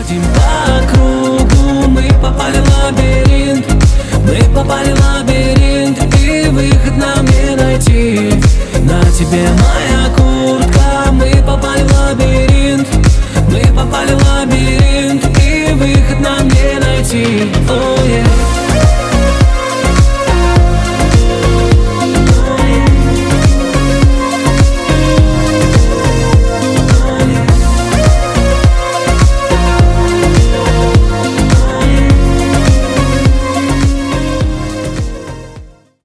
Ходим по кругу, мы попали в лабиринт. Мы попали в лабиринт, и выход нам не найти. На тебе моя куртка, мы попали в лабиринт. Мы попали в лабиринт, и выход нам не найти.